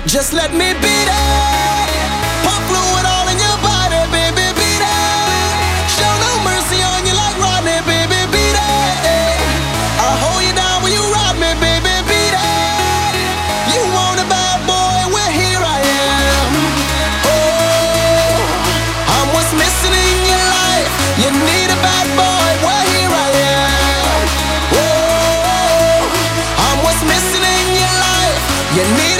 Just let me beat it. Pump fluid all in your body, baby, beat it. Show no mercy on you like Rodney, baby, beat it. I'll hold you down when you ride me, baby, beat it. You want a bad boy, well here I am. Oh, I'm what's missing in your life. You need a bad boy, well here I am. Oh, I'm what's missing in your life. You need